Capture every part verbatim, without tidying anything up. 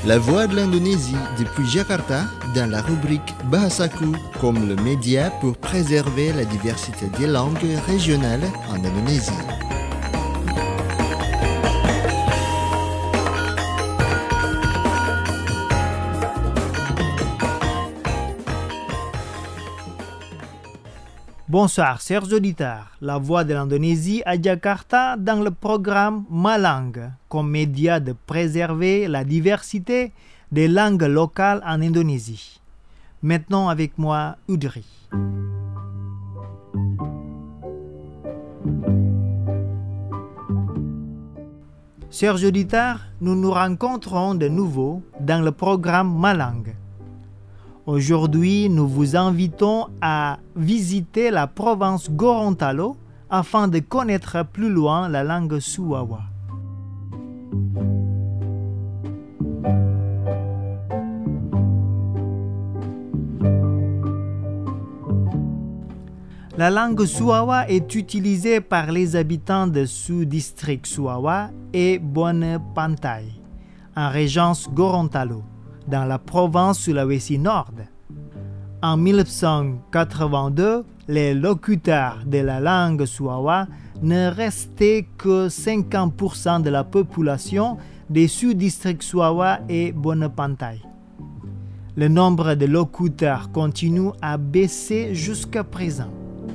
La Voix de l'Indonésie depuis Jakarta dans la rubrique Bahasaku comme le média pour préserver la diversité des langues régionales en Indonésie. Bonsoir, chers auditeurs. La Voix de l'Indonésie à Jakarta dans le programme Ma Langue, comme média de préserver la diversité des langues locales en Indonésie. Maintenant avec moi, Udri. Chers auditeurs, nous nous rencontrons de nouveau dans le programme Ma Langue. Aujourd'hui, nous vous invitons à visiter la province Gorontalo afin de connaître plus loin la langue Suawa. La langue Suawa est utilisée par les habitants de sous-district Suawa et Bonne Pantai, en région Gorontalo, dans la province Sulawesi Nord. En dix-neuf cent quatre-vingt-deux, les locuteurs de la langue Suawa ne restaient que cinquante pour cent de la population des sous-districts Suawa et Bonne Pantai. Le nombre de locuteurs continue à baisser jusqu'à présent.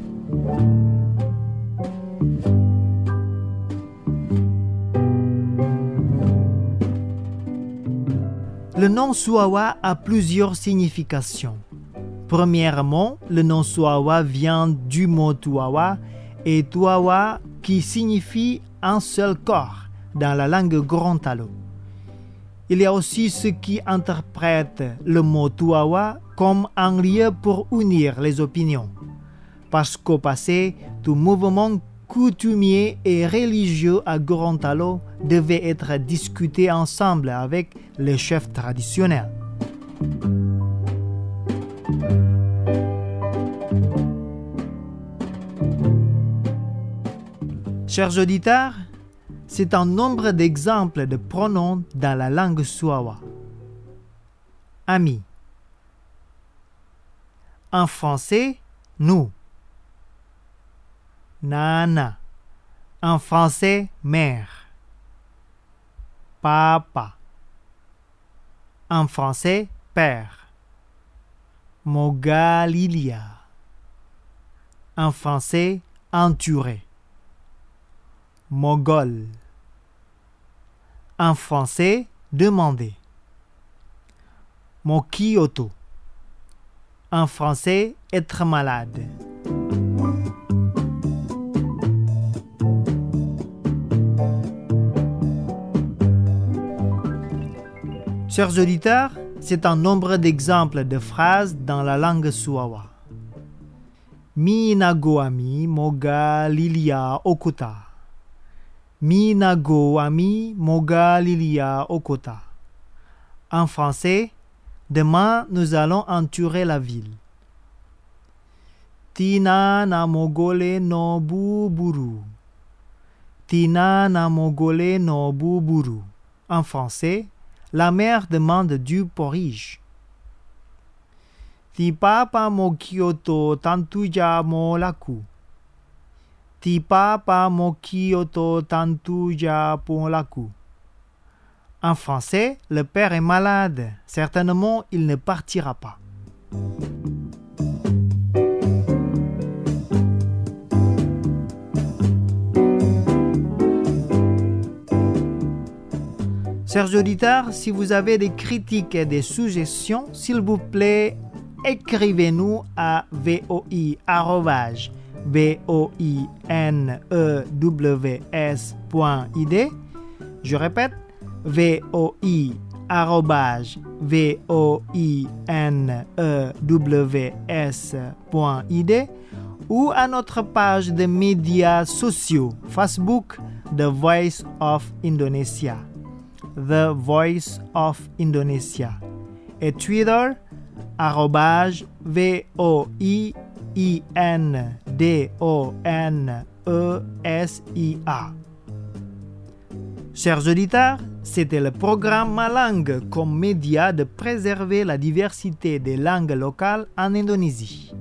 Le nom Suawa a plusieurs significations. Premièrement, le nom Suawa vient du mot Tuawa et Tuawa qui signifie un seul corps dans la langue Gorontalo. Il y a aussi ceux qui interprètent le mot Tuawa comme un lieu pour unir les opinions. Parce qu'au passé, tout mouvement coutumier et religieux à Gorontalo devait être discuté ensemble avec les chefs traditionnels. Chers auditeurs, c'est un nombre d'exemples de pronoms dans la langue Suawa. Ami. En français, nous. Nana. En français, mère. Papa. En français, père. Mogalilia. En français, entouré. Mogol. En français, demander. Mokioto. En français, être malade. Chers auditeurs, c'est un nombre d'exemples de phrases dans la langue Suawa. Minagoami moga lilia okota. Minagoami moga lilia okota. En français, demain nous allons entourer la ville. Tina na mogole no buburu. Tina na mogole no buburu. En français, la mère demande du porridge. Ti papa mo kyoto tantuja mo laku. Ti papa mo kyoto tantuja po laku. En français, le père est malade. Certainement, il ne partira pas. Chers auditeurs, si vous avez des critiques et des suggestions, s'il vous plaît, écrivez-nous à voi arobase voinews point id. Je répète, voi arobase voinews point id ou à notre page de médias sociaux Facebook The Voice of Indonesia. The Voice of Indonesia et Twitter arobase V O I I N D O N E S I A. Chers auditeurs, C'était le programme Ma Langue comme média de préserver la diversité des langues locales en Indonésie.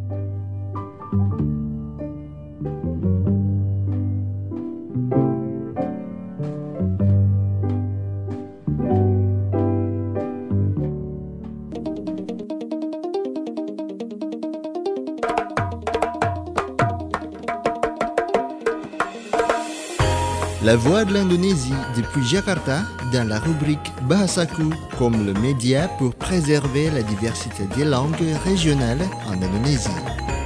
La Voix de l'Indonésie depuis Jakarta dans la rubrique Bahasaku comme le média pour préserver la diversité des langues régionales en Indonésie.